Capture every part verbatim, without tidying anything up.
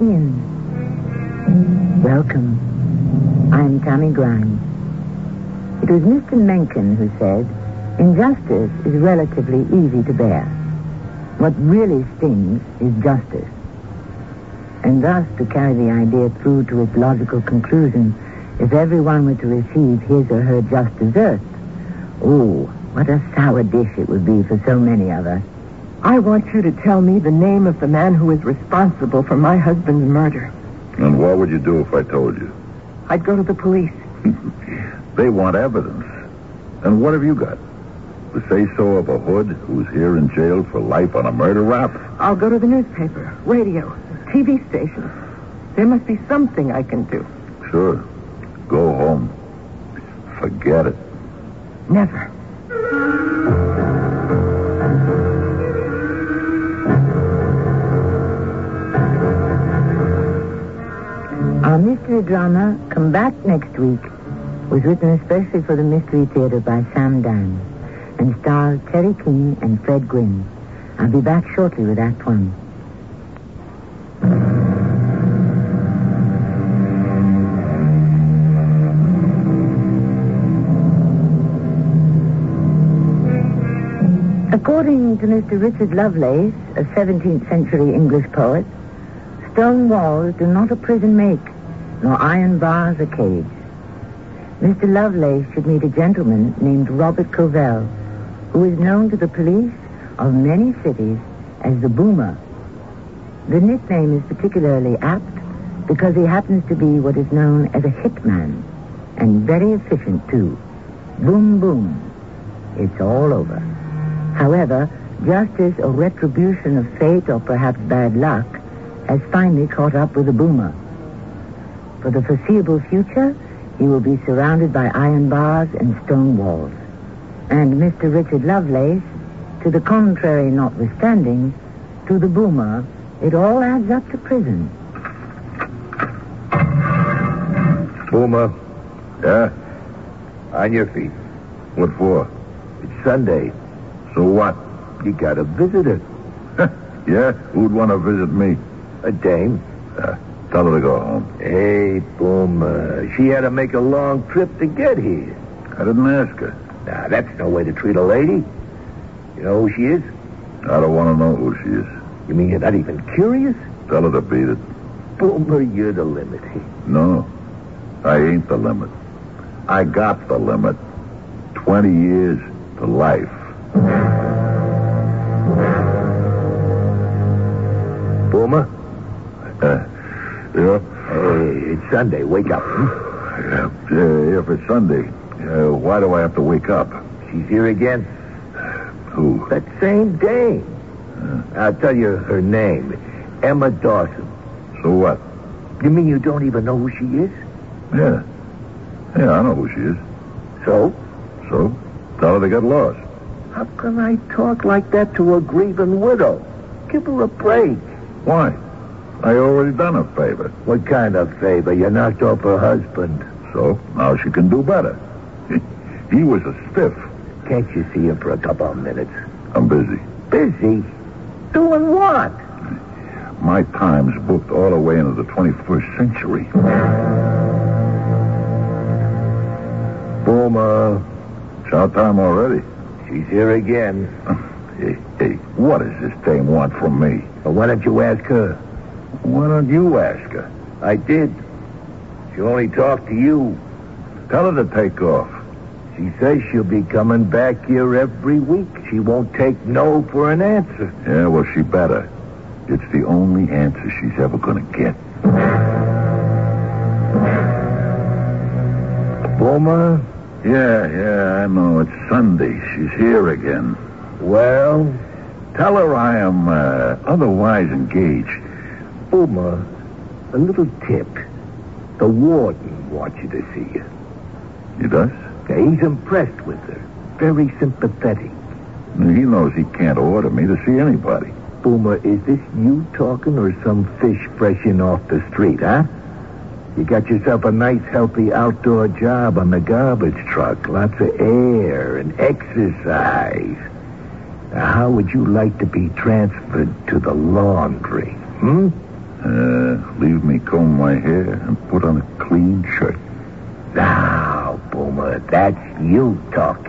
in. Welcome. I'm Tammy Grimes. It was Mister Mencken who said, injustice is relatively easy to bear. What really stings is justice. And thus, to carry the idea through to its logical conclusion, if everyone were to receive his or her just desserts, oh, what a sour dish it would be for so many of us. I want you to tell me the name of the man who is responsible for my husband's murder. And what would you do if I told you? I'd go to the police. They want evidence. And what have you got? The say-so of a hood who's here in jail for life on a murder rap? I'll go to the newspaper, radio, T V station. There must be something I can do. Sure. Go home. Forget it. Never. Our mystery drama, Come Back Next Week, was written especially for the Mystery Theater by Sam Dan and stars Terry King and Fred Gwynne. I'll be back shortly with Act One. According to Mister Richard Lovelace, a seventeenth century English poet, stone walls do not a prison make, nor iron bars a cage. Mister Lovelace should meet a gentleman named Robert Covell, who is known to the police of many cities as the Boomer. The nickname is particularly apt because he happens to be what is known as a hitman, and very efficient, too. Boom, boom. It's all over. However, justice or retribution of fate or perhaps bad luck has finally caught up with the Boomer. For the foreseeable future, he will be surrounded by iron bars and stone walls. And Mister Richard Lovelace, to the contrary notwithstanding, to the Boomer, it all adds up to prison. Boomer. Yeah? On your feet. What for? It's Sunday. So what? You got a visitor. Yeah? Who'd want to visit me? A dame. Uh, tell her to go home. Hey, Boomer. She had to make a long trip to get here. I didn't ask her. Now, that's no way to treat a lady. You know who she is? I don't want to know who she is. You mean you're not even curious? Tell her to beat it. Boomer, you're the limit. No, I ain't the limit. I got the limit. Twenty years to life. Boomer? Uh, yeah? Hey, it's Sunday. Wake up. Hmm? Yeah, uh, if it's Sunday, uh, why do I have to wake up? She's here again. Who? That same dame. Uh, I'll tell you her name. Emma Dawson. So what? You mean you don't even know who she is? Yeah. Yeah, I know who she is. So? So? Tell her to get lost. How can I talk like that to a grieving widow? Give her a break. Why? I already done a favor. What kind of favor? You knocked off her husband. So, now she can do better. He was a stiff. Can't you see him for a couple of minutes? I'm busy. Busy? Doing what? My time's booked all the way into the twenty-first century. Boomer. It's our time already. She's here again. Hey, hey, what does this dame want from me? Well, why don't you ask her? Why don't you ask her? I did. She only talked to you. Tell her to take off. She says she'll be coming back here every week. She won't take no for an answer. Yeah, well, she better. It's the only answer she's ever going to get. Boomer? Yeah, yeah, I know. It's Sunday. She's here again. Well? Tell her I am uh, otherwise engaged. Boomer, a little tip. The warden wants you to see you. He does? Yeah, he's impressed with her. Very sympathetic. He knows he can't order me to see anybody. Boomer, is this you talking or some fish fresh in off the street, huh? You got yourself a nice, healthy outdoor job on the garbage truck. Lots of air and exercise. Now, how would you like to be transferred to the laundry? Hmm? Uh, leave me comb my hair and put on a clean shirt. Now, Boomer, that's you talking.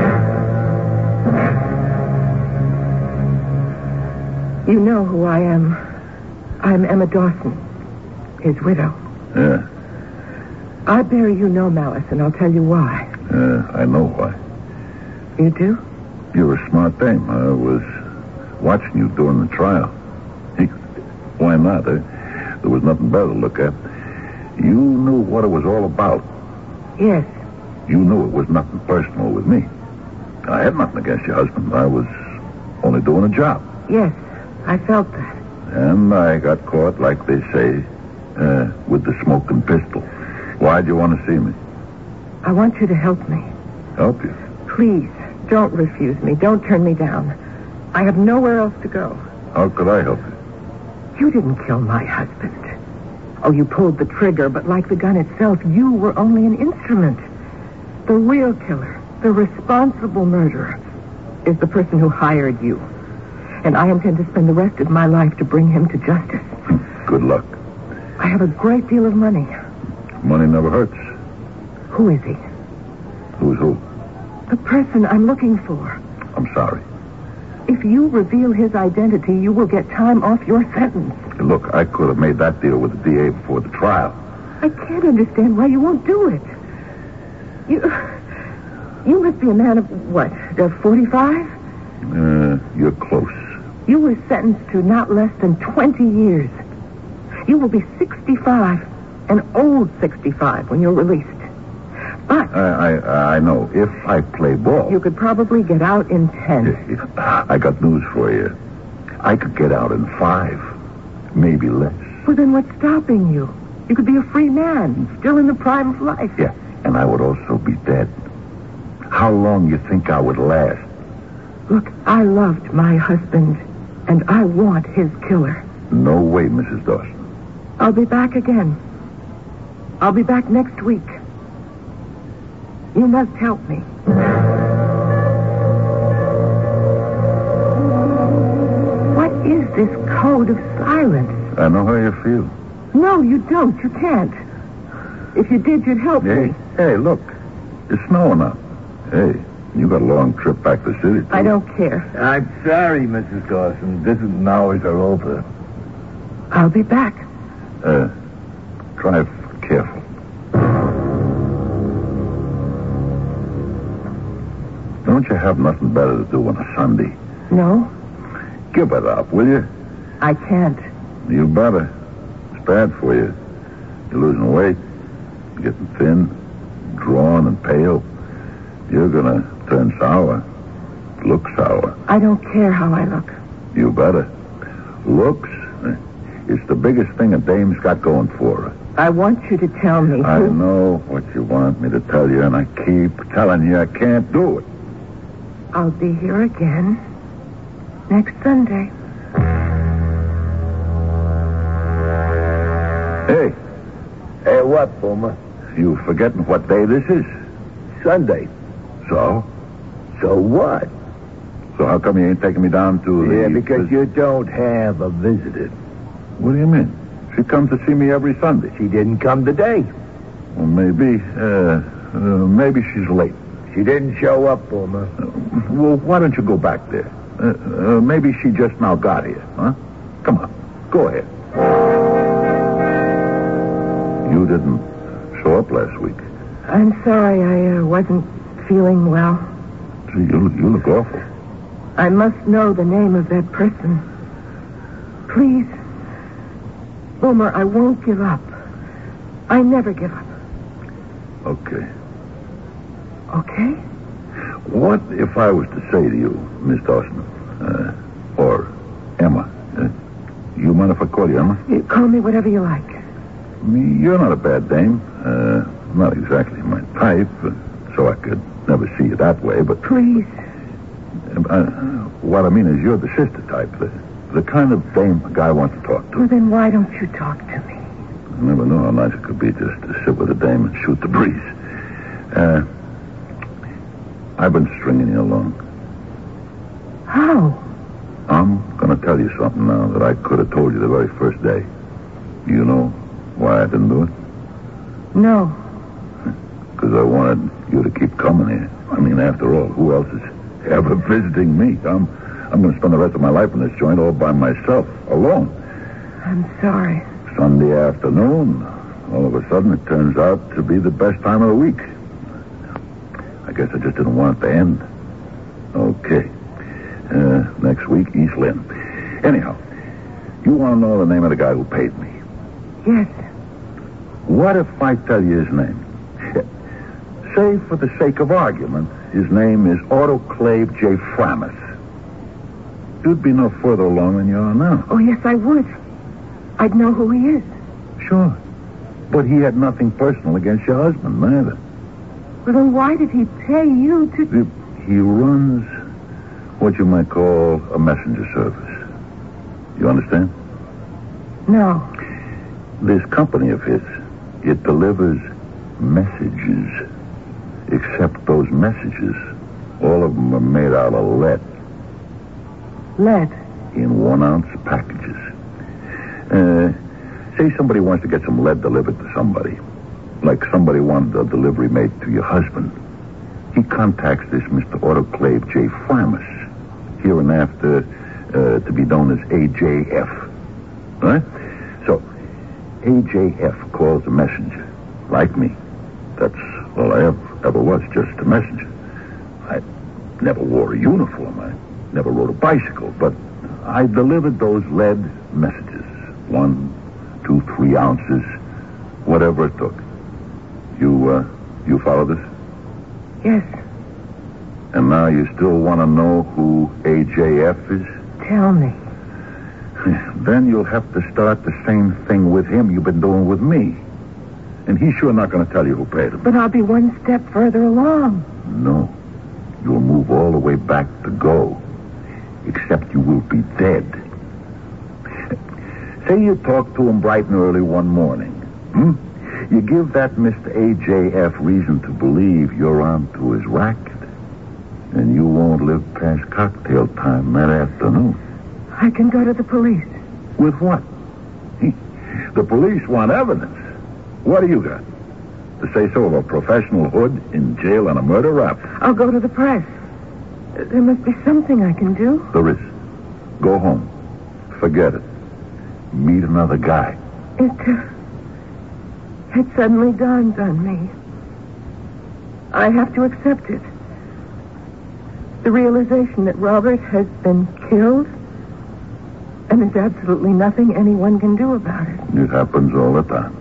You know who I am. I'm Emma Dawson, his widow. Yeah, I bear you no malice, and I'll tell you why. uh, I know why. You do? You're a smart dame. I was watching you during the trial. Why not, eh? There was nothing better to look at. You knew what it was all about. Yes. You knew it was nothing personal with me. I had nothing against your husband. I was only doing a job. Yes, I felt that. And I got caught, like they say, uh, with the smoking pistol. Why'd you want to see me? I want you to help me. Help you? Please, don't refuse me. Don't turn me down. I have nowhere else to go. How could I help you? You didn't kill my husband. Oh, you pulled the trigger, but like the gun itself, you were only an instrument. The real killer, the responsible murderer, is the person who hired you. And I intend to spend the rest of my life to bring him to justice. Good luck. I have a great deal of money. Money never hurts. Who is he? Who's who? The person I'm looking for. I'm sorry. If you reveal his identity, you will get time off your sentence. Look, I could have made that deal with the D A before the trial. I can't understand why you won't do it. You... You must be a man of, what, forty-five? Uh, you're close. You were sentenced to not less than twenty years. You will be sixty-five, an old sixty-five, when you're released. But I, I I know. If I play ball... you could probably get out in ten. I got news for you. I could get out in five. Maybe less. Well, then what's stopping you? You could be a free man, still in the prime of life. Yeah, and I would also be dead. How long you think I would last? Look, I loved my husband, and I want his killer. No way, Missus Dawson. I'll be back again. I'll be back next week. You must help me. What is this code of silence? I know how you feel. No, you don't. You can't. If you did, you'd help Hey, me. hey, look. It's snowing out. Hey, you got a long trip back to the city, too. I don't care. I'm sorry, Missus Dawson. Visiting hours are over. I'll be back. Uh, drive careful. Don't you have nothing better to do on a Sunday? No, Give it up, will you? I can't. You better. It's bad for you. You're losing weight, getting thin, drawn and pale. You're gonna turn sour. Look sour. I don't care how I look. You better. Looks, eh, it's the biggest thing a dame's got going for her. I want you to tell me I who... know what you want me to tell you, and I keep telling you I can't do it. I'll be here again next Sunday. Hey, Hey, what, Boomer? you forgetting what day this is? Sunday. So? So what? So how come you ain't taking me down to the... Yeah, because you don't have a visitor. What do you mean? She comes to see me every Sunday. She didn't come today. Well, maybe, uh, uh, maybe she's late. She didn't show up, Boomer. Uh, well, why don't you go back there? Uh, uh, maybe she just now got here, huh? Come on, go ahead. You didn't show up last week. I'm sorry I uh, wasn't feeling well. Gee, you, you look awful. I must know the name of that person. Please. Boomer, I won't give up. I never give up. Okay. Okay? What if I was to say to you, Miss Dawson, uh, or Emma, uh, you mind if I call you Emma? You call me whatever you like. You're not a bad dame. Uh, not exactly my type, uh, so I could never see you that way, but... Please. Uh, what I mean is you're the sister type, the, the kind of dame a guy wants to talk to. Well, then why don't you talk to me? I never knew how nice it could be just to sit with a dame and shoot the breeze. Uh, I've been stringing you along. How? I'm going to tell you something now that I could have told you the very first day. You know why I didn't do it? No. Because I wanted you to keep coming here. I mean, after all, who else is ever visiting me? I'm, I'm going to spend the rest of my life in this joint all by myself, alone. I'm sorry. Sunday afternoon, all of a sudden it turns out to be the best time of the week. I guess I just didn't want it to end. Okay. Uh, next week, East Lynn. Anyhow, you want to know the name of the guy who paid me? Yes. What if I tell you his name? Say, for the sake of argument, his name is Autoclave J. Framus. You'd be no further along than you are now. Oh, yes, I would. I'd know who he is. Sure. But he had nothing personal against your husband, neither. Well, then why did he pay you to... He, he runs what you might call a messenger service. You understand? No. This company of his, it delivers messages. Except those messages, all of them are made out of lead. Lead? In one-ounce packages. Uh, say somebody wants to get some lead delivered to somebody. Like somebody wanted a delivery made to your husband. He contacts this Mister Autoclave J. Framus, here and after uh, to be known as A J F. Right? So, A J F calls a messenger, like me. That's all I ever, ever was, just a messenger. I never wore a uniform. I never rode a bicycle, but I delivered those lead messages. One, two, three ounces, whatever it took. You, uh, you follow this? Yes. And now you still want to know who A J F is? Tell me. Then you'll have to start the same thing with him you've been doing with me. And he's sure not going to tell you who paid him. But I'll be one step further along. No. You'll move all the way back to go. Except you will be dead. Say you talk to him bright and early one morning. Hmm? You give that Mister A J F reason to believe you're on to his racket. And you won't live past cocktail time that afternoon. I can go to the police. With what? The police want evidence. What do you got? To say so of a professional hood in jail on a murder rap? I'll go to the press. There must be something I can do. There is. Go home. Forget it. Meet another guy. It, uh, it suddenly dawned on me. I have to accept it. The realization that Robert has been killed, and there's absolutely nothing anyone can do about it. It happens all the time.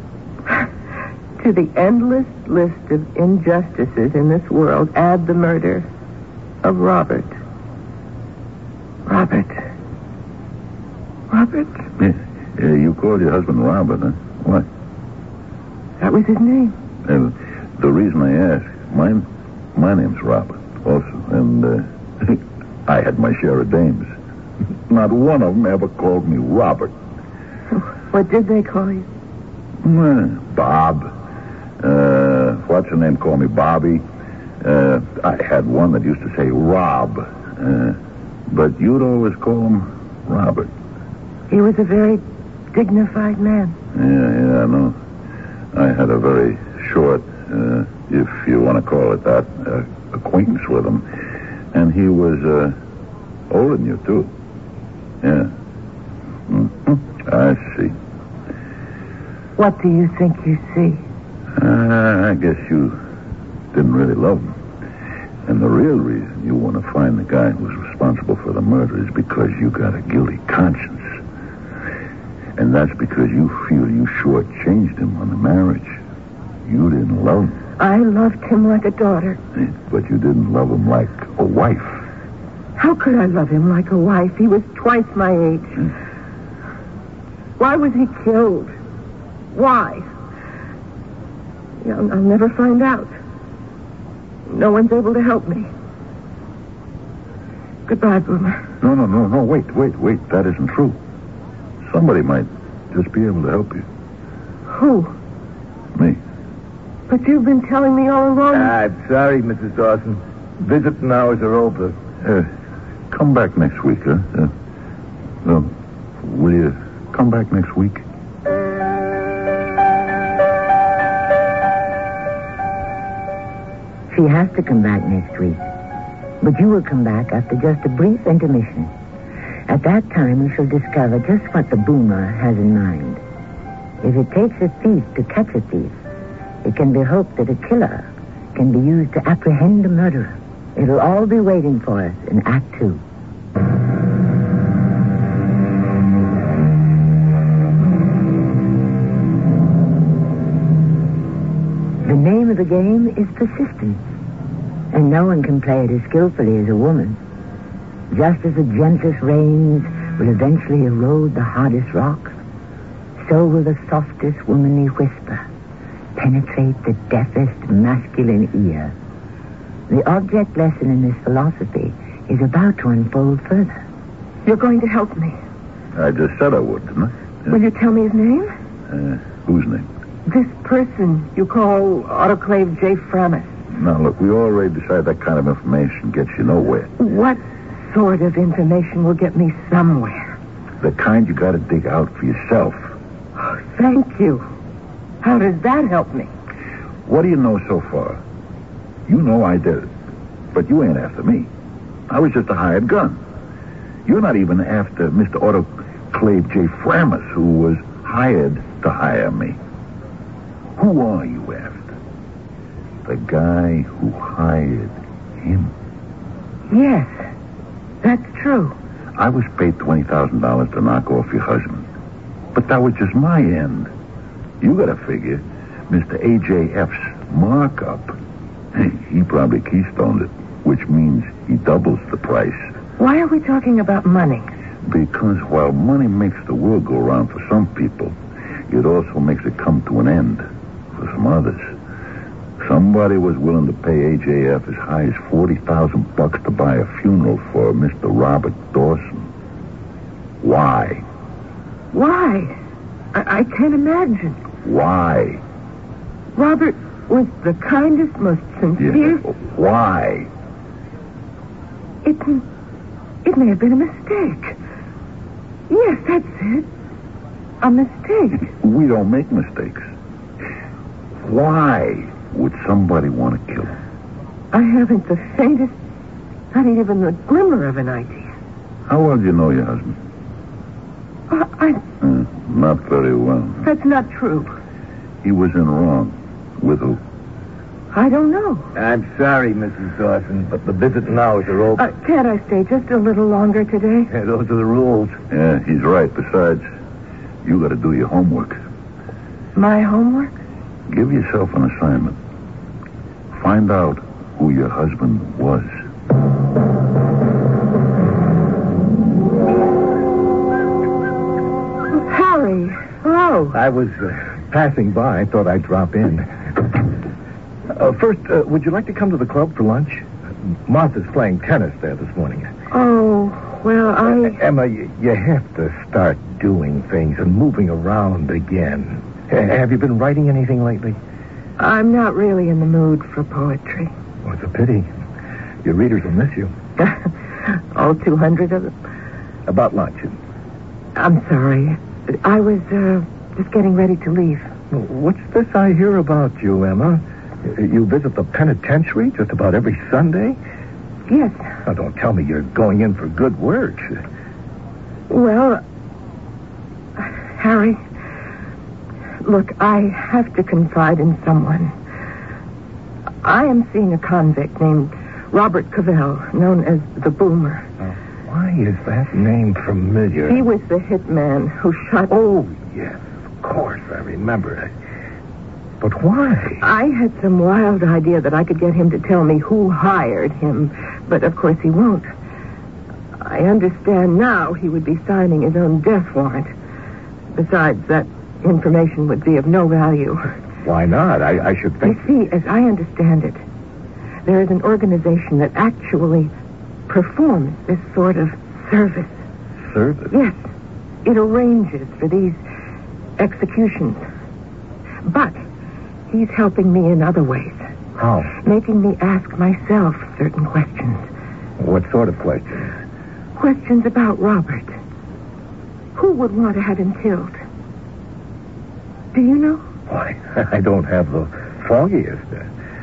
To the endless list of injustices in this world, add the murder of Robert. Robert. Robert? Yeah, yeah, you called your husband Robert, huh? Why? That was his name. And the reason I ask, mine, my name's Robert also, and uh, I had my share of dames. Not one of them ever called me Robert. What did they call you? Uh, Bob. Uh, what's her name? Call me Bobby. Uh, I had one that used to say Rob. Uh, but you'd always call him Robert. He was a very dignified man. Yeah, yeah, I know. I had a very short, uh, if you want to call it that, uh, acquaintance with him. And he was uh, older than you, too. Yeah. Mm-hmm. I see. What do you think you see? Uh, I guess you didn't really love him. And the real reason you want to find the guy who's responsible for the murder is because you got a guilty conscience. And that's because you feel you shortchanged him on the marriage. You didn't love him. I loved him like a daughter. But you didn't love him like a wife. How could I love him like a wife? He was twice my age. Hmm? Why was he killed? Why? I'll, I'll never find out. No one's able to help me. Goodbye, Boomer. No, no, no, no, wait, wait, wait. That isn't true. Somebody might just be able to help you. Who? Me. But you've been telling me all along. I'm sorry, Missus Dawson. Visiting hours are over. Uh, come back next week, huh? Uh, uh, will you come back next week? He has to come back next week. But you will come back after just a brief intermission. At that time, we shall discover just what the boomer has in mind. If it takes a thief to catch a thief, it can be hoped that a killer can be used to apprehend a murderer. It'll all be waiting for us in Act Two. The name of the game is persistence, and no one can play it as skillfully as a woman. Just as the gentlest rains will eventually erode the hardest rocks, so will the softest womanly whisper penetrate the deafest masculine ear. The object lesson in this philosophy is about to unfold further. You're going to help me. I just said I would, didn't I? Yeah. Will you tell me his name? Uh, whose name? This person you call Autoclave J. Framus. Now, look, we already decided that kind of information gets you nowhere. What sort of information will get me somewhere? The kind you got to dig out for yourself. Oh, thank you. How does that help me? What do you know so far? You know I did it. But you ain't after me. I was just a hired gun. You're not even after Mister Autoclave J. Framus, who was hired to hire me. Who are you after? The guy who hired him. Yes, that's true. I was paid twenty thousand dollars to knock off your husband. But that was just my end. You got to figure Mister A J F's markup. He probably keystoned it, which means he doubles the price. Why are we talking about money? Because while money makes the world go round for some people, it also makes it come to an end for some others. Somebody was willing to pay A J F as high as forty thousand bucks to buy a funeral for Mister Robert Dawson. Why? Why? I, I can't imagine. Why? Robert was the kindest, most sincere... Yeah. Why? It, it may have been a mistake. Yes, that's it. A mistake. We don't make mistakes. Why would somebody want to kill him? I haven't the faintest, not even the glimmer of an idea. How well do you know your husband? Uh, I... Uh, not very well. That's not true. He was in wrong. With who? I don't know. I'm sorry, Missus Dawson, but the visiting hours are over. Uh, can't I stay just a little longer today? Yeah, those are the rules. Yeah, he's right. Besides, you got to do your homework. My homework? Give yourself an assignment. Find out who your husband was. Harry. Hello. I was uh, passing by. I thought I'd drop in. Uh, first, uh, would you like to come to the club for lunch? Martha's playing tennis there this morning. Oh, well, I... Uh, Emma, you, you have to start doing things and moving around again. Uh, have you been writing anything lately? I'm not really in the mood for poetry. Oh, it's a pity. Your readers will miss you. All two hundred of them. About lunch. I'm sorry. I was uh, just getting ready to leave. What's this I hear about you, Emma? You visit the penitentiary just about every Sunday? Yes. Now, don't tell me you're going in for good work. Well, Harry, look, I have to confide in someone. I am seeing a convict named Robert Cavell, known as the Boomer. Uh, why is that name familiar? He was the hitman who shot... Oh, yes, of course, I remember it. But why? I had some wild idea that I could get him to tell me who hired him, but of course he won't. I understand now he would be signing his own death warrant. Besides, that information would be of no value. Why not? I, I should think... You see, as I understand it, there is an organization that actually performs this sort of service. Service? Yes. It arranges for these executions. But he's helping me in other ways. How? Making me ask myself certain questions. What sort of questions? Questions about Robert. Who would want to have him killed? Do you know? Why, I don't have the foggiest.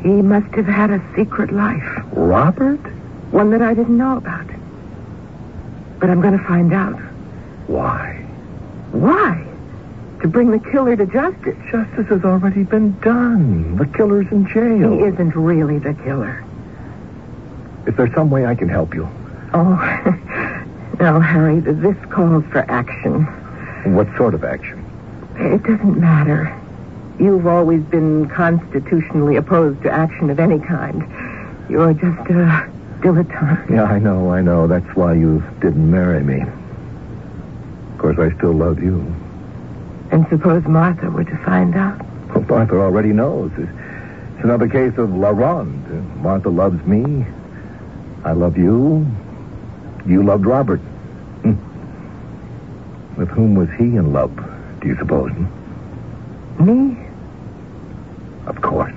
He must have had a secret life. Robert? One that I didn't know about. But I'm going to find out. Why? Why? To bring the killer to justice. Justice has already been done. The killer's in jail. He isn't really the killer. Is there some way I can help you? Oh, no, Harry, this calls for action. What sort of action? It doesn't matter. You've always been constitutionally opposed to action of any kind. You're just a dilettante. Yeah, I know, I know. That's why you didn't marry me. Of course, I still love you. And suppose Martha were to find out? Well, Martha already knows. It's another case of La Ronde. Martha loves me. I love you. You loved Robert. Hmm. With whom was he in love, do you suppose? Me? Of course.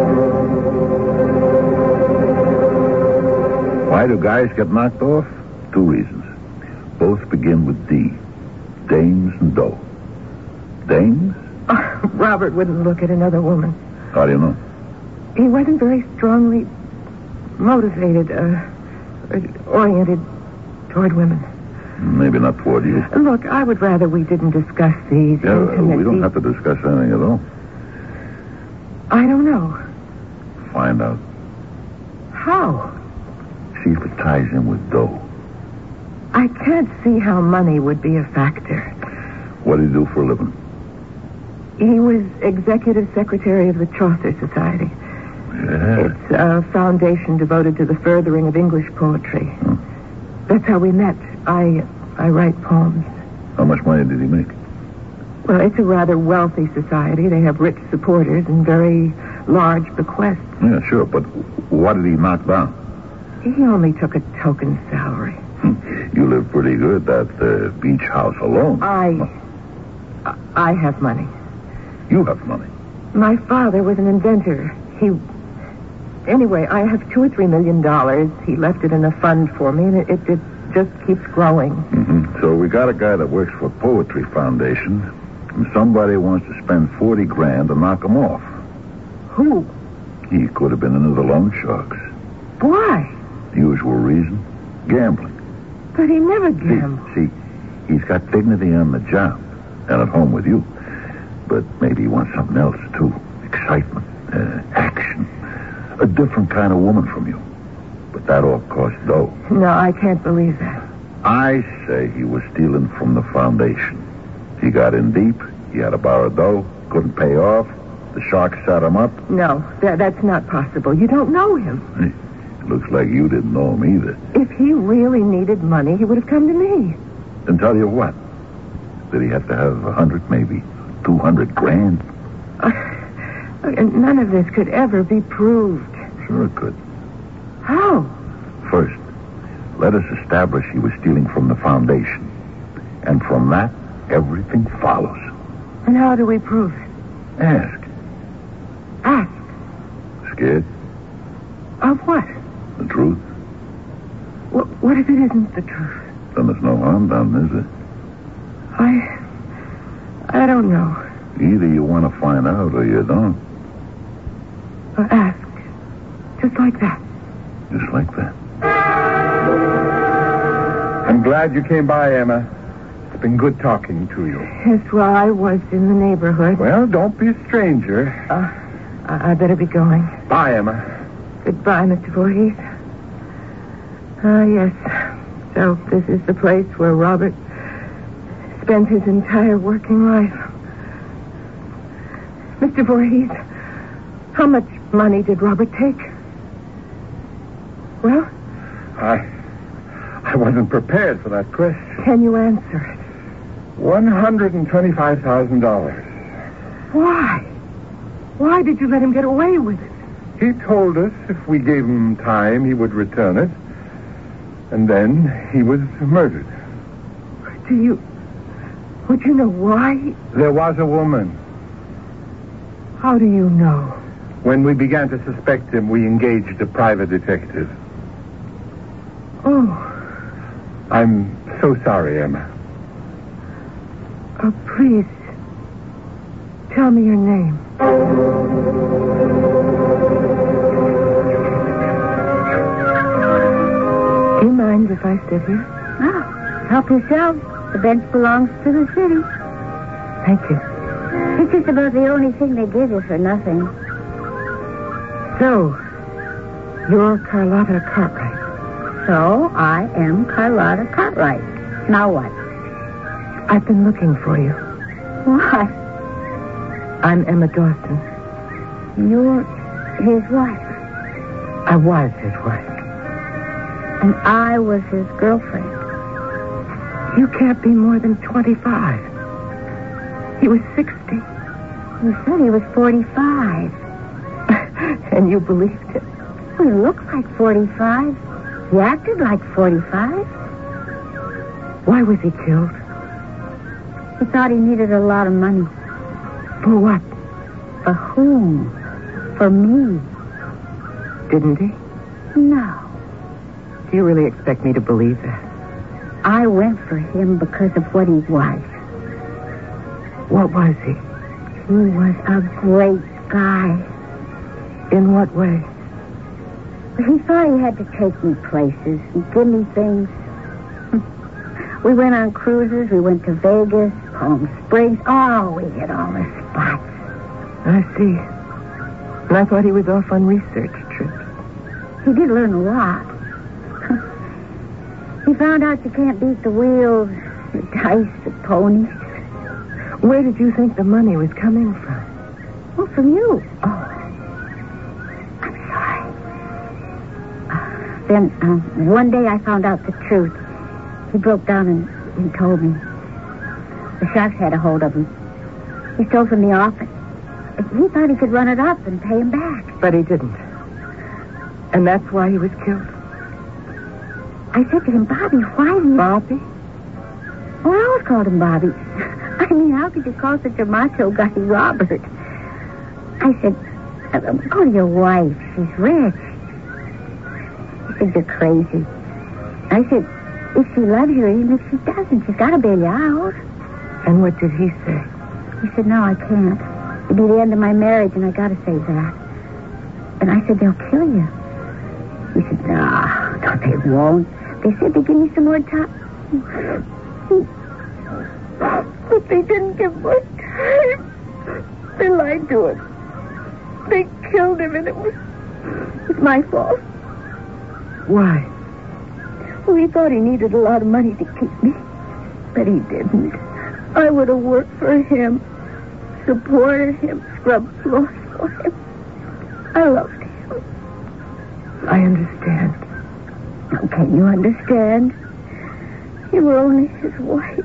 Why do guys get knocked off? Two reasons. Both begin with D. Dames and dough. Dames? Oh, Robert wouldn't look at another woman. How do you know? He wasn't very strongly motivated, uh, oriented toward women. Maybe not toward you. Look, I would rather we didn't discuss these Yeah, intimate we don't de- have to discuss anything at all. I don't know. Find out. How? See if it ties in with dough. I can't see how money would be a factor. What do you do for a living? He was executive secretary of the Chaucer Society. Yeah. It's a foundation devoted to the furthering of English poetry. Hmm. That's how we met. I I write poems. How much money did he make? Well, it's a rather wealthy society. They have rich supporters and very large bequests. Yeah, sure, but what did he knock down? He only took a token salary. You live pretty good at the beach house alone. I... I have money. You have money. My father was an inventor. He... Anyway, I have two or three million dollars. He left it in a fund for me, and it, it, it just keeps growing. Mm-hmm. So we got a guy that works for Poetry Foundation, and somebody wants to spend forty grand to knock him off. Who? He could have been into the loan sharks. Why? Usual reason. Gambling. But he never See, gambled. see, he's got dignity on the job and at home with you. But maybe he wants something else, too. Excitement, uh, action. A different kind of woman from you. But that all costs dough. No, I can't believe that. I say he was stealing from the foundation. He got in deep. He had to borrow dough. Couldn't pay off. The sharks set him up. No, that, that's not possible. You don't know him. Hey, it looks like you didn't know him either. If he really needed money, he would have come to me. Then tell you what. Did he have to have a hundred, maybe two hundred grand? Uh, and none of this could ever be proved. Sure it could. How? First, let us establish he was stealing from the foundation. And from that, everything follows. And how do we prove it? Ask. Ask. Scared? Of what? The truth? What, what if it isn't the truth? Then there's no harm done, is there? I... I don't know. Either you want to find out or you don't. Uh, ask. Just like that. Just like that. I'm glad you came by, Emma. It's been good talking to you. Yes, well, I was in the neighborhood. Well, don't be a stranger. Uh, I, I better be going. Bye, Emma. Goodbye, Mister Voorhees. Ah, yes. So this is the place where Robert spent his entire working life. Mister Voorhees, how much money did Robert take? Well? I... I wasn't prepared for that question. Can you answer it? one hundred twenty-five thousand dollars. Why? Why did you let him get away with it? He told us if we gave him time, he would return it. And then he was murdered. Do you... Would you know why? There was a woman. How do you know? When we began to suspect him, we engaged a private detective. Oh. I'm so sorry, Emma. Oh, please. Tell me your name. mind if I sit here? Oh, help yourself. The bench belongs to the city. Thank you. It's just about the only thing they give you for nothing. So, you're Carlotta Cartwright. So, I am Carlotta Cartwright. Now what? I've been looking for you. Why? I'm Emma Dawson. You're his wife. I was his wife. And I was his girlfriend. You can't be more than twenty-five. He was sixty. You said he was forty-five. And you believed it? Well, he looked like forty-five. He acted like forty-five. Why was he killed? He thought he needed a lot of money. For what? For whom? For me. Didn't he? No. Do you really expect me to believe that? I went for him because of what he was. What was he? He was a great guy. In what way? He thought he had to take me places and give me things. We went on cruises. We went to Vegas, Palm Springs. Oh, we hit all the spots. I see. And I thought he was off on research trips. He did learn a lot. He found out you can't beat the wheels, the dice, the ponies. Where did you think the money was coming from? Well, from you. Oh. I'm sorry. Then, um, one day I found out the truth. He broke down and, and told me. The sharks had a hold of him. He stole from the office. He thought he could run it up and pay him back. But he didn't. And that's why he was killed. I said to him, Bobby, why do you... Bobby? Oh, I always called him Bobby. I mean, how could you call such a macho guy Robert? I said, go to your wife. She's rich. He said, you're crazy. I said, if she loves you, even if she doesn't, she's got to bail you out. And what did he say? He said, no, I can't. It'd be the end of my marriage, and I got to say that. And I said, they'll kill you. He said, no, no, they won't. They said they'd give me some more time. But they didn't give more time. They lied to us. They killed him, and it was, it was my fault. Why? Well, he thought he needed a lot of money to keep me. But he didn't. I would have worked for him, supported him, scrubbed floors for him. I loved him. I understand. How can you understand? You were only his wife.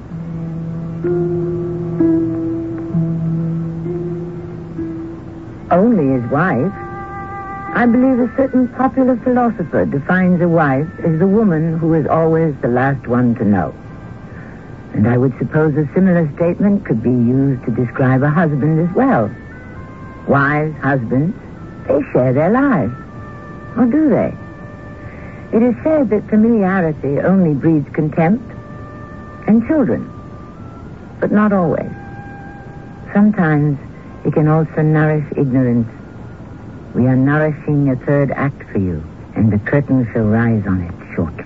Only his wife? I believe a certain popular philosopher defines a wife as the woman who is always the last one to know. And I would suppose a similar statement could be used to describe a husband as well. Wives, husbands, they share their lives. Or do they? It is said that familiarity only breeds contempt and children. But not always. Sometimes it can also nourish ignorance. We are nourishing a third act for you, and the curtain shall rise on it shortly.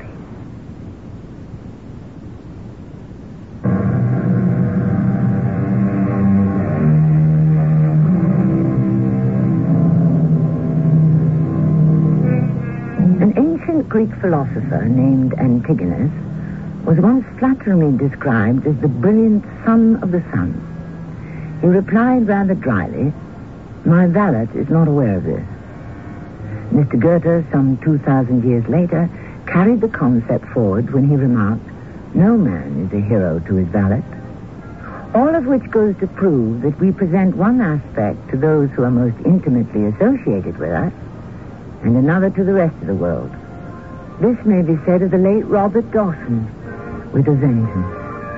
An ancient Greek philosopher named Antigonus was once flatteringly described as the brilliant son of the sun. He replied rather dryly, my valet is not aware of this. Mister Goethe, some two thousand years later, carried the concept forward when he remarked, no man is a hero to his valet. All of which goes to prove that we present one aspect to those who are most intimately associated with us, and another to the rest of the world. This may be said of the late Robert Dawson, with a vengeance.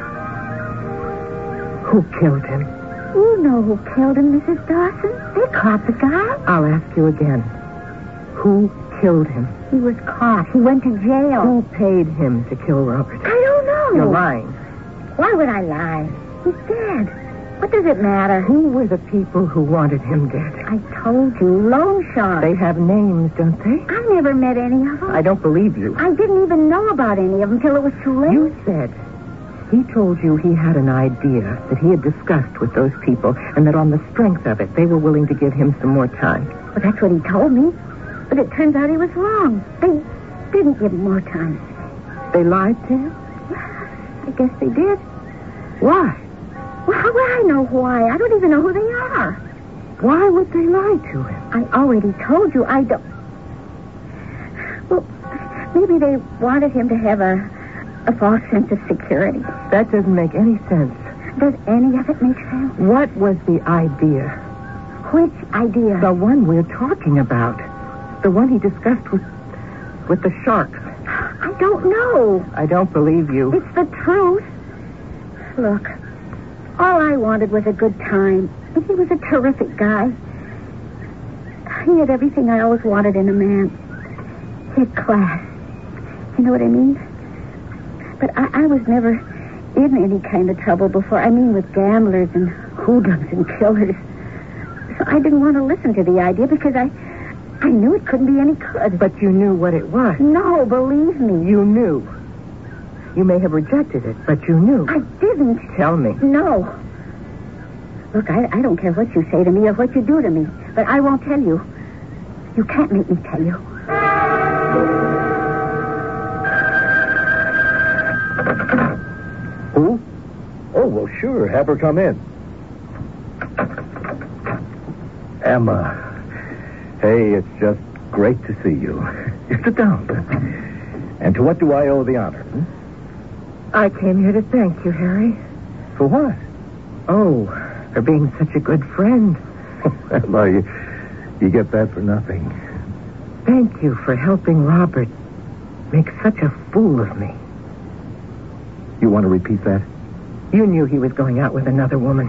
Who killed him? You know who killed him, Missus Dawson. They caught the guy. I'll ask you again. Who killed him? He was caught. He went to jail. Who paid him to kill Robert? I don't know. You're lying. Why would I lie? He's dead. What does it matter? Who were the people who wanted him dead? I told you, loan sharks. They have names, don't they? I never met any of them. I don't believe you. I didn't even know about any of them till it was too late. You said he told you he had an idea that he had discussed with those people and that on the strength of it, they were willing to give him some more time. Well, that's what he told me. But it turns out he was wrong. They didn't give him more time. They lied to him? I guess they did. Why? Well, how would I know why? I don't even know who they are. Why would they lie to him? I already told you I don't... Well, maybe they wanted him to have a, a false sense of security. That doesn't make any sense. Does any of it make sense? What was the idea? Which idea? The one we're talking about. The one he discussed with, with the sharks. I don't know. I don't believe you. It's the truth. Look, all I wanted was a good time. And he was a terrific guy. He had everything I always wanted in a man. He had class. You know what I mean? But I, I was never in any kind of trouble before. I mean with gamblers and hoodlums and killers. So I didn't want to listen to the idea because I... I knew it couldn't be any good. But you knew what it was. No, believe me. You knew. You may have rejected it, but you knew. I didn't. Tell me. No. Look, I, I don't care what you say to me or what you do to me, but I won't tell you. You can't make me tell you. Who? Oh, well, sure. Have her come in. Emma. Hey, it's just great to see you. Sit down. And to what do I owe the honor? Hmm? I came here to thank you, Harry. For what? Oh, for being such a good friend. Well, you, you get that for nothing. Thank you for helping Robert make such a fool of me. You want to repeat that? You knew he was going out with another woman.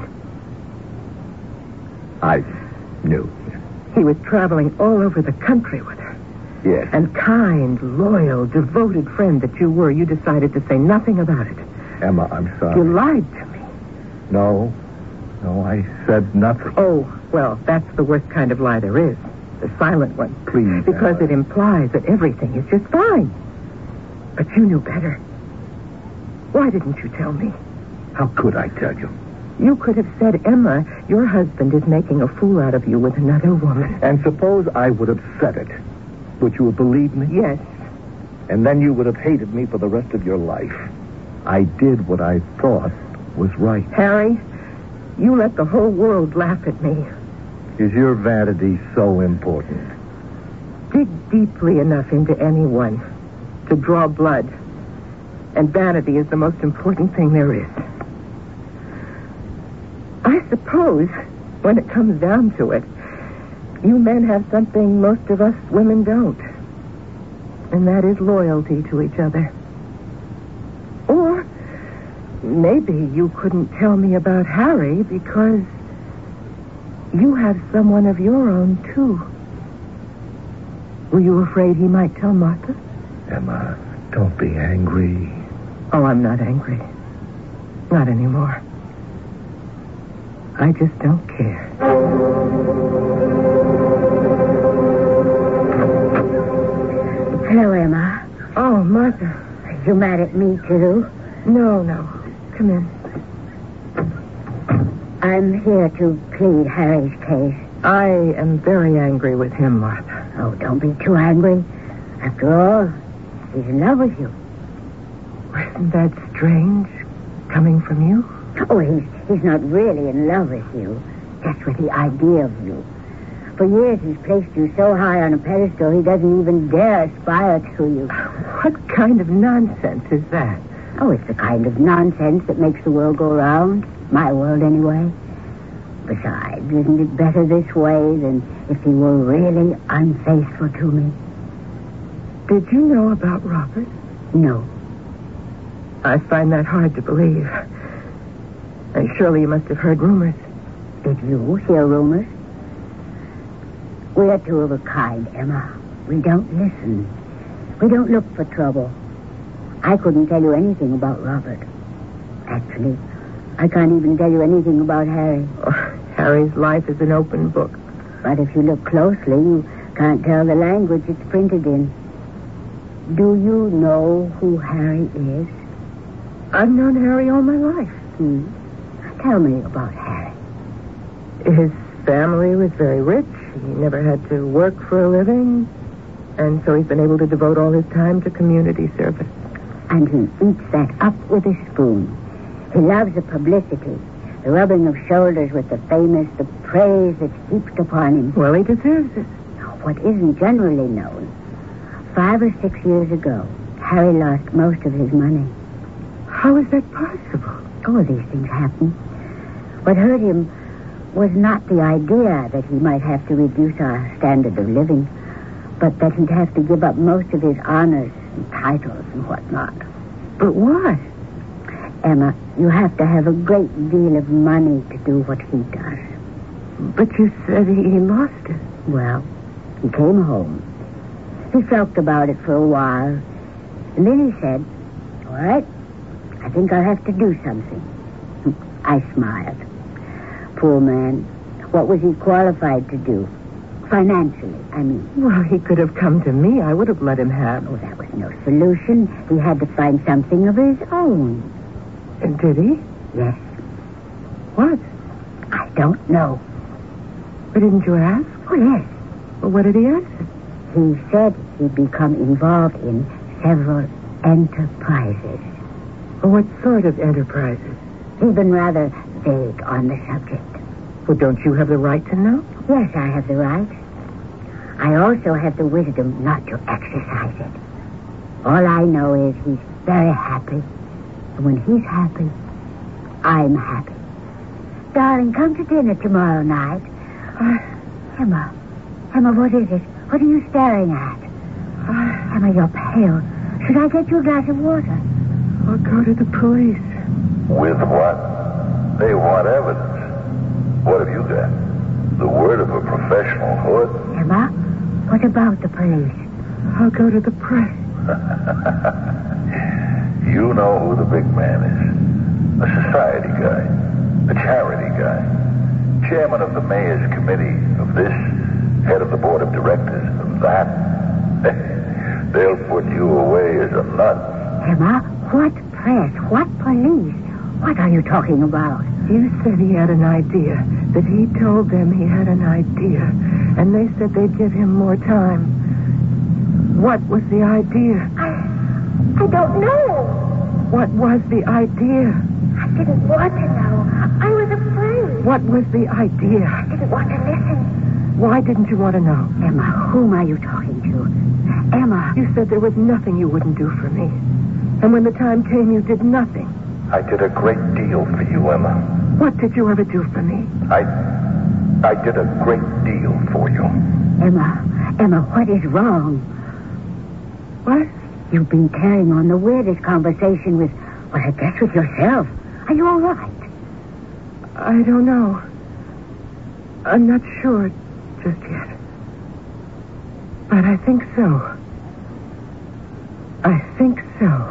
I knew. He was traveling all over the country with her. Yes. And kind, loyal, devoted friend that you were, you decided to say nothing about it. Emma, I'm sorry. You lied to me. No. No, I said nothing. Oh, well, that's the worst kind of lie there is. The silent one. Please, Because Emma. it implies that everything is just fine. But you knew better. Why didn't you tell me? How could I tell you? You could have said, Emma, your husband is making a fool out of you with another woman. And suppose I would have said it. Would you have believed me? Yes. And then you would have hated me for the rest of your life. I did what I thought was right. Harry, you let the whole world laugh at me. Is your vanity so important? Dig deeply enough into anyone to draw blood. And vanity is the most important thing there is. I suppose, when it comes down to it, you men have something most of us women don't. And that is loyalty to each other. Or maybe you couldn't tell me about Harry because you have someone of your own, too. Were you afraid he might tell Martha? Emma, don't be angry. Oh, I'm not angry. Not anymore. I just don't care. Hello, Emma. Oh, Martha. Are you mad at me, too? No, no. Come in. I'm here to plead Harry's case. I am very angry with him, Martha. Oh, don't be too angry. After all, he's in love with you. Isn't that strange, coming from you? Oh, he's, he's not really in love with you. Just with the idea of you. For years he's placed you so high on a pedestal he doesn't even dare aspire to you. What kind of nonsense is that? Oh, it's the kind of nonsense that makes the world go round. My world, anyway. Besides, isn't it better this way than if he were really unfaithful to me? Did you know about Robert? No. I find that hard to believe. And surely you must have heard rumors. Did you hear rumors? We're two of a kind, Emma. We don't listen. We don't look for trouble. I couldn't tell you anything about Robert. Actually, I can't even tell you anything about Harry. Oh, Harry's life is an open book. But if you look closely, you can't tell the language it's printed in. Do you know who Harry is? I've known Harry all my life. Hmm. Tell me about Harry. His family was very rich. He never had to work for a living. And so he's been able to devote all his time to community service. And he eats that up with a spoon. He loves the publicity, the rubbing of shoulders with the famous, the praise that's heaped upon him. Well, he deserves it. What isn't generally known, five or six years ago, Harry lost most of his money. How is that possible? Oh, these things happen. What hurt him was not the idea that he might have to reduce our standard of living, but that he'd have to give up most of his honors and titles and whatnot. But why? Emma, you have to have a great deal of money to do what he does. But you said he, he lost it. Well, he came home. He felt about it for a while. And then he said, all right, I think I'll have to do something. I smiled. Poor man. What was he qualified to do? Financially, I mean. Well, he could have come to me. I would have let him have. Oh, that was no solution. He had to find something of his own. And did he? Yes. What? I don't know. But didn't you ask? Oh, yes. Well, what did he answer? He said he'd become involved in several enterprises. Well, what sort of enterprises? He's been rather vague on the subject. Well, don't you have the right to know? Yes, I have the right. I also have the wisdom not to exercise it. All I know is he's very happy. And when he's happy, I'm happy. Darling, come to dinner tomorrow night. Uh, Emma, Emma, what is it? What are you staring at? Uh, Emma, you're pale. Should I get you a glass of water? I'll go to the police. With what? They want evidence. What have you got? The word of a professional hood? Emma, what about the police? I'll go to the press. You know who the big man is. A society guy. A charity guy. Chairman of the mayor's committee of this. Head of the board of directors of that. They'll put you away as a nut. Emma, what press? What police? What are you talking about? You said he had an idea. That he told them he had an idea. And they said they'd give him more time. What was the idea? I... I don't know. What was the idea? I didn't want to know. I was afraid. What was the idea? I didn't want to listen. Why didn't you want to know? Emma, whom are you talking to? Emma. You said there was nothing you wouldn't do for me. And when the time came, you did nothing. I did a great deal for you, Emma. What did you ever do for me? I... I did a great deal for you. Emma, Emma, what is wrong? What? You've been carrying on the weirdest conversation with, well, I guess with yourself. Are you all right? I don't know. I'm not sure just yet. But I think so. I think so.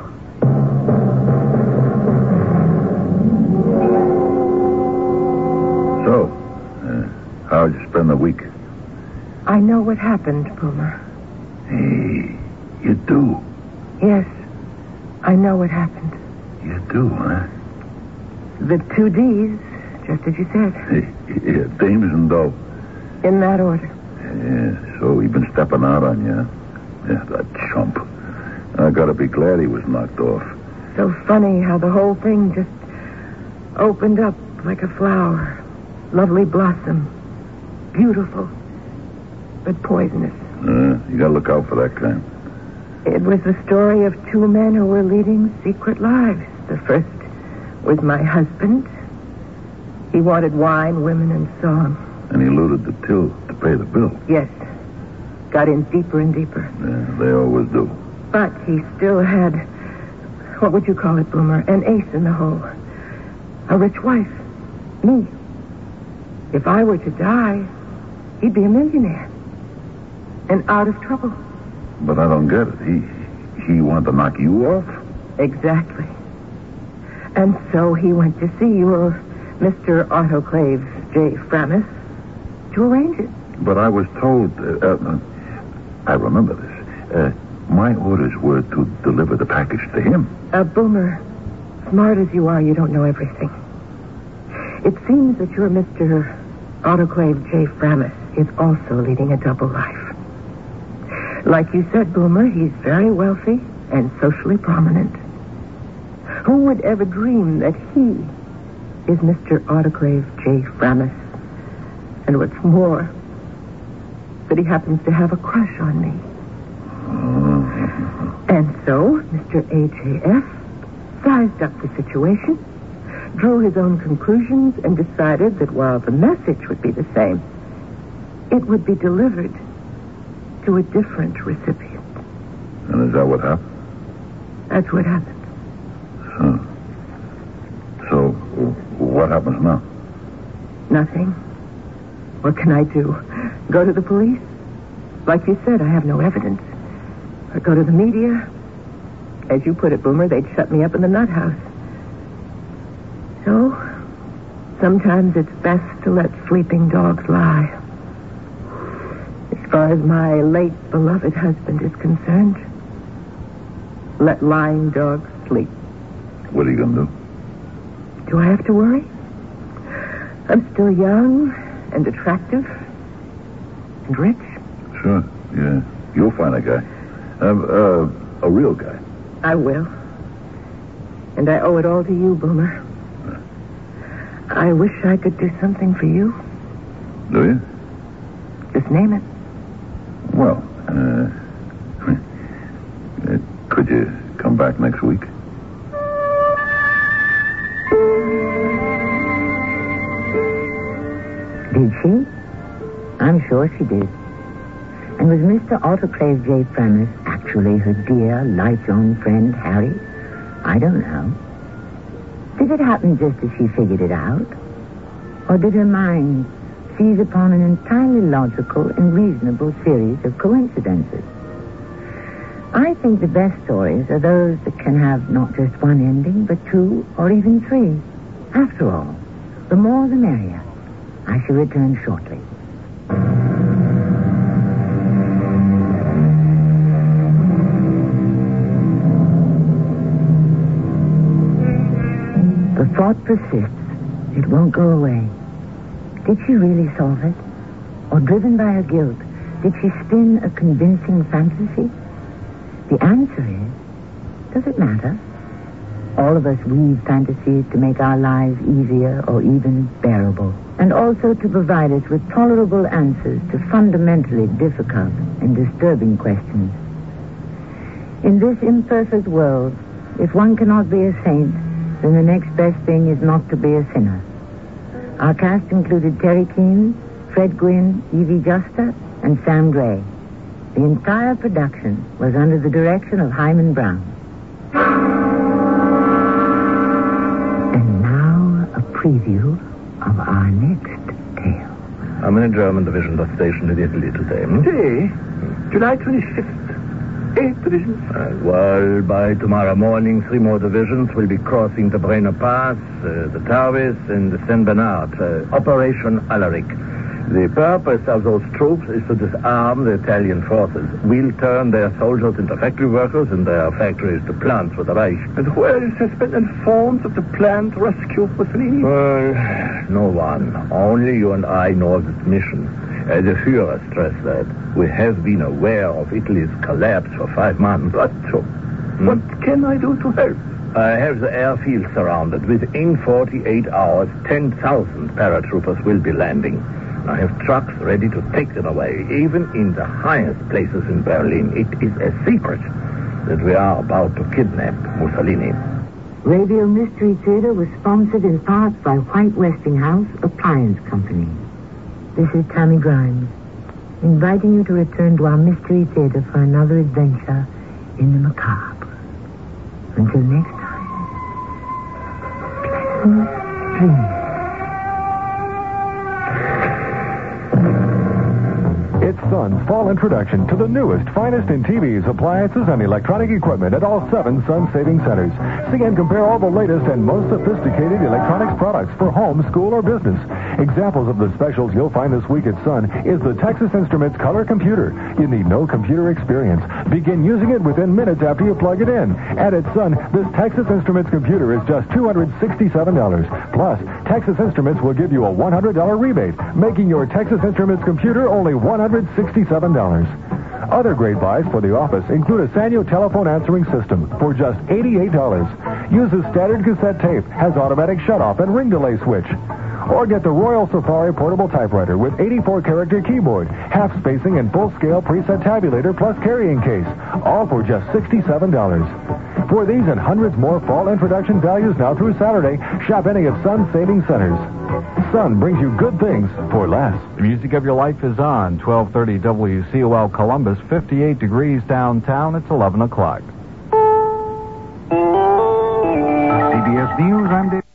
So, uh, how'd you spend the week? I know what happened, Boomer. Hey, you do? Yes, I know what happened. You do, huh? The two D's, just as you said. Hey, yeah, dames and dough. In that order. Yeah, so he been stepping out on you, huh? Yeah, that chump. I gotta be glad he was knocked off. So funny how the whole thing just opened up like a flower. Lovely blossom. Beautiful. But poisonous. Uh, you gotta look out for that kind. It was the story of two men who were leading secret lives. The first was my husband. He wanted wine, women, and song. And he looted the till to pay the bill. Yes. Got in deeper and deeper. Yeah, they always do. But he still had, what would you call it, Boomer? An ace in the hole. A rich wife. Me. If I were to die, he'd be a millionaire. And out of trouble. But I don't get it. He he wanted to knock you off? Exactly. And so he went to see your Mister Autoclave J. Framis to arrange it. But I was told... Uh, uh, I remember this. Uh, my orders were to deliver the package to him. Uh, Boomer, smart as you are, you don't know everything. It seems that your Mister Autoclave J. Framis is also leading a double life. Like you said, Boomer, he's very wealthy and socially prominent. Who would ever dream that he is Mister Autoclave J. Framis? And what's more, that he happens to have a crush on me. And so, Mister A J F sized up the situation, drew his own conclusions, and decided that while the message would be the same, it would be delivered to a different recipient. And is that what happened? That's what happened. Huh. So, what happens now? Nothing. What can I do? Go to the police? Like you said, I have no evidence. Or go to the media? As you put it, Boomer, they'd shut me up in the nut house. So, sometimes it's best to let sleeping dogs lie. As far as my late beloved husband is concerned, let lying dogs sleep. What are you going to do? Do I have to worry? I'm still young and attractive and rich. Sure, yeah. You'll find a guy. Uh, uh, a real guy. I will. And I owe it all to you, Boomer. I wish I could do something for you. Do you? Just name it. Well, uh, could you come back next week? Did she? I'm sure she did. And was Mister Autoclave J. Framis actually her dear, lifelong friend, Harry? I don't know. Did it happen just as she figured it out? Or did her mind seize upon an entirely logical and reasonable series of coincidences? I think the best stories are those that can have not just one ending, but two or even three. After all, the more the merrier. I shall return shortly. The thought persists. It won't go away. Did she really solve it? Or driven by her guilt, did she spin a convincing fantasy? The answer is, does it matter? All of us weave fantasies to make our lives easier or even bearable, and also to provide us with tolerable answers to fundamentally difficult and disturbing questions. In this imperfect world, if one cannot be a saint, then the next best thing is not to be a sinner. Our cast included Terry Keane, Fred Gwynne, Evie Juster, and Sam Gray. The entire production was under the direction of Hyman Brown. And now, a preview of our next tale. How many German divisions are stationed in Italy today? Hmm? Today? July twenty-fifth. Eight divisions. Uh, well, by tomorrow morning, three more divisions will be crossing the Brenner Pass, uh, the Tavis, and the Saint Bernard. Uh, Operation Alaric. The purpose of those troops is to disarm the Italian forces. We'll turn their soldiers into factory workers and their factories to plants for the Reich. And where has been informed of the plan to rescue Mussolini? Well, no one. Only you and I know of this mission. Uh, the Führer stressed that. We have been aware of Italy's collapse for five months. But so, hmm? What can I do to help? I have the airfield surrounded. Within forty-eight hours, ten thousand paratroopers will be landing. I have trucks ready to take them away, even in the highest places in Berlin. It is a secret that we are about to kidnap Mussolini. Radio Mystery Theater was sponsored in part by White Westinghouse Appliance Company. This is Tammy Grimes, inviting you to return to our Mystery Theater for another adventure in the macabre. Until next time, pleasant dreams. It's Thought Sun's fall introduction to the newest, finest in T Vs, appliances, and electronic equipment at all seven Sun Saving Centers. See and compare all the latest and most sophisticated electronics products for home, school, or business. Examples of the specials you'll find this week at Sun is the Texas Instruments Color Computer. You need no computer experience. Begin using it within minutes after you plug it in. And at Sun, this Texas Instruments computer is just two hundred sixty-seven dollars. Plus, Texas Instruments will give you a one hundred dollars rebate, making your Texas Instruments computer only one hundred sixty-seven dollars. Other great buys for the office include a Sanyo telephone answering system for just eighty-eight dollars. Uses standard cassette tape, has automatic shutoff and ring delay switch. Or get the Royal Safari portable typewriter with eighty-four character keyboard, half spacing and full-scale preset tabulator plus carrying case, all for just sixty-seven dollars. For these and hundreds more fall introduction values now through Saturday, shop any of Sun Saving Centers. Sun brings you good things for less. The music of your life is on. twelve thirty W C O L Columbus, fifty-eight degrees downtown. It's eleven o'clock. C B S News, I'm Dave.